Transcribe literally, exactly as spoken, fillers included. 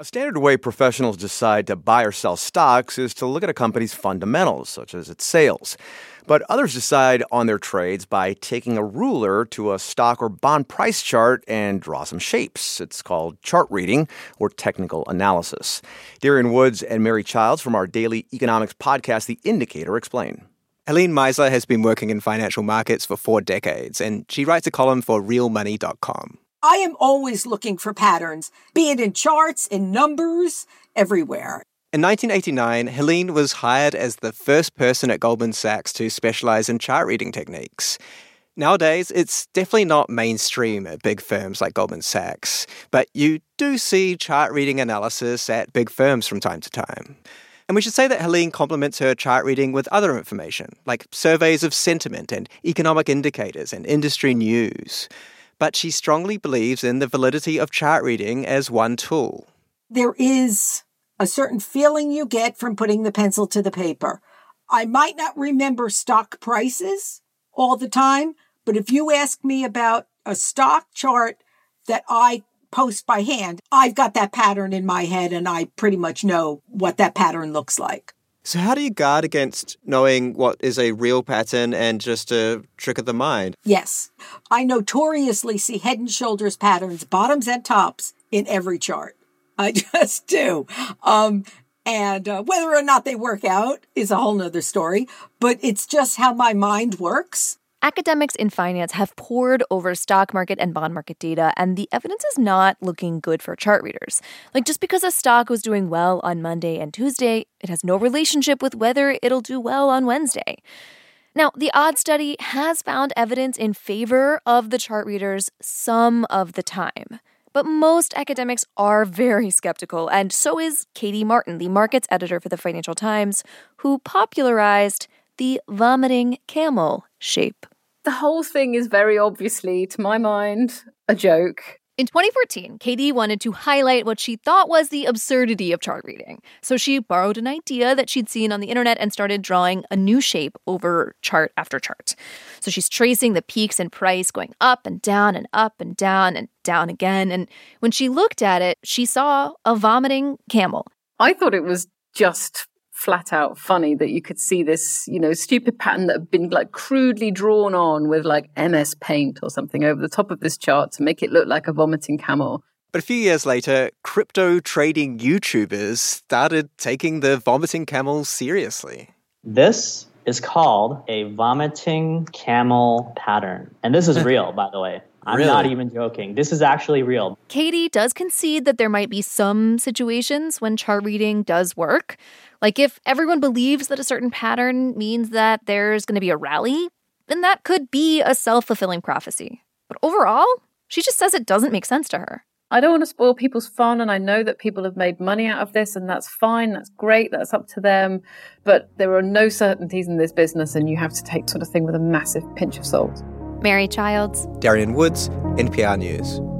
A standard way professionals decide to buy or sell stocks is to look at a company's fundamentals, such as its sales. But others decide on their trades by taking a ruler to a stock or bond price chart and draw some shapes. It's called chart reading or technical analysis. Darian Woods and Mary Childs from our daily economics podcast, The Indicator, explain. Helene Meisler has been working in financial markets for four decades, and she writes a column for real money dot com. I am always looking for patterns, be it in charts, in numbers, everywhere. In nineteen eighty-nine, Helene was hired as the first person at Goldman Sachs to specialize in chart reading techniques. Nowadays, it's definitely not mainstream at big firms like Goldman Sachs, but you do see chart reading analysis at big firms from time to time. And we should say that Helene complements her chart reading with other information, like surveys of sentiment and economic indicators and industry news. But she strongly believes in the validity of chart reading as one tool. There is a certain feeling you get from putting the pencil to the paper. I might not remember stock prices all the time, but if you ask me about a stock chart that I post by hand, I've got that pattern in my head and I pretty much know what that pattern looks like. So how do you guard against knowing what is a real pattern and just a trick of the mind? Yes. I notoriously see head and shoulders patterns, bottoms and tops, in every chart. I just do. Um, and uh, whether or not they work out is a whole nother story, but it's just how my mind works. Academics in finance have pored over stock market and bond market data, and the evidence is not looking good for chart readers. Like, just because a stock was doing well on Monday and Tuesday, it has no relationship with whether it'll do well on Wednesday. Now, the Odd Study has found evidence in favor of the chart readers some of the time. But most academics are very skeptical, and so is Katie Martin, the markets editor for the Financial Times, who popularized the vomiting camel shape. The whole thing is very obviously, to my mind, a joke. In twenty fourteen, Katie wanted to highlight what she thought was the absurdity of chart reading. So she borrowed an idea that she'd seen on the internet and started drawing a new shape over chart after chart. So she's tracing the peaks in price going up and down and up and down and down again. And when she looked at it, she saw a vomiting camel. I thought it was just flat out funny that you could see this, you know, stupid pattern that had been like crudely drawn on with like M S Paint or something over the top of this chart to make it look like a vomiting camel. But a few years later, crypto trading YouTubers started taking the vomiting camel seriously. This is called a vomiting camel pattern. And this is real, by the way. I'm Really? not even joking. This is actually real. Katie does concede that there might be some situations when chart reading does work. Like if everyone believes that a certain pattern means that there's going to be a rally, then that could be a self-fulfilling prophecy. But overall, she just says it doesn't make sense to her. I don't want to spoil people's fun, and I know that people have made money out of this, and that's fine, that's great, that's up to them. But there are no certainties in this business, and you have to take sort of thing with a massive pinch of salt. Mary Childs, Darian Woods, N P R News.